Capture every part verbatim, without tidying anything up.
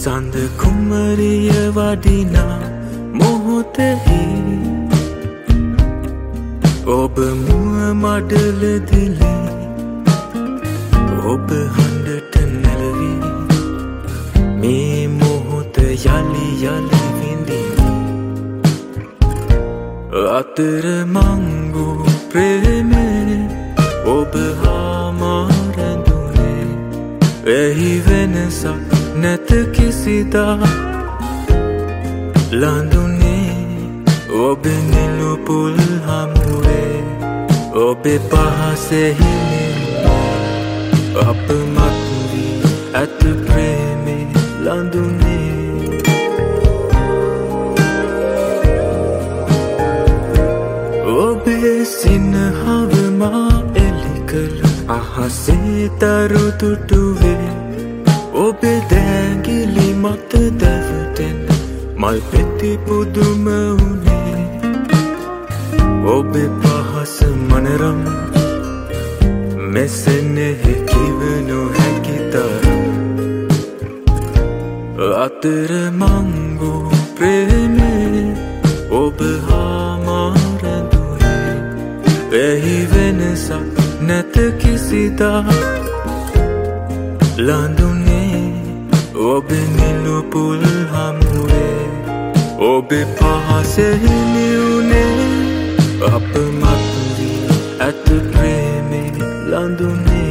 සඳ කුමරිය වඩිනා මොහොතෙහි ඔබ මුව මඩල දිලේ ඔබ හඬට නැලවී මේ මොහොත යලි යලි විඳිමි අතර මංගු ප්‍රේමේ ඔබ හා මා රැඳුනේ එහි වෙනසක් නැත කිසිදා ලඳුනේ ඔබේ නිලු පුල් හමුවේ ඔබේ පහසෙහි අප මත් වී ඇත ප්‍රේමේ ලඳුනේ ඔබේ සිනහව මා එලි කළ අහසේ තරු තුටුවේ ඔබේ දැඟිලි මත දැවටෙන මල් පෙති පුදුම වුණේ ඔබේ පහස මනරම් මෙසෙනෙහි කිව නොහැකි තරම් අතර මංගු ප්‍රේමේ ඔබ හා මා රැඳුනේ එහි වෙනසක් නැත කිසිදා ලඳුනේ ඔබේ නිලු පුල් හමුවේ ඔබේ පහසෙහි නිවුනේ අප මත් වී ඇත ප්‍රේමේ ලඳුනේ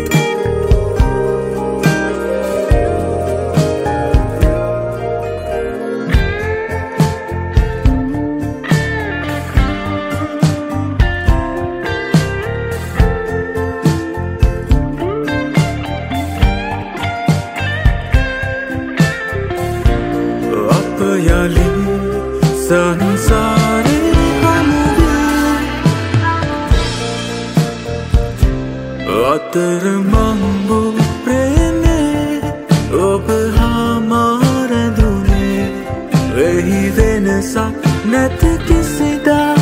යලි සංසාරේ හමුවේ අතර මංගු ප්‍රේමේ ඔබ හා මා රැඳුනේ එහි වෙනසක් නැත කිසිදා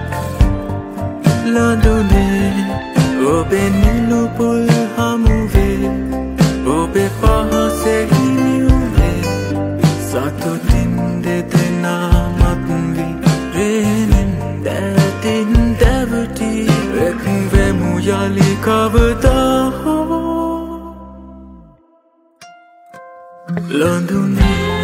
ලඳුනේ ඔබේ නිලු පුල් හමුවේ ඔබේ පහසෙහි නිවුනේ සතුටින් දෙදෙනා මත් වී ප්‍රේමෙන් දැතින් දැවටි එක් වෙමු යලි කවදා හෝ ලඳුනේ